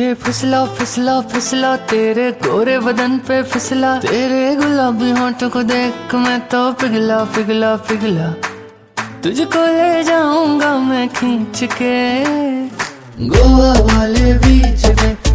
फिसला फिसला फिसला, तेरे गोरे बदन पे फिसला, तेरे गुलाबी होंठों को देख मैं तो पिघला पिघला पिघला। तुझको ले जाऊंगा मैं खींच के गोवा वाले बीच पे।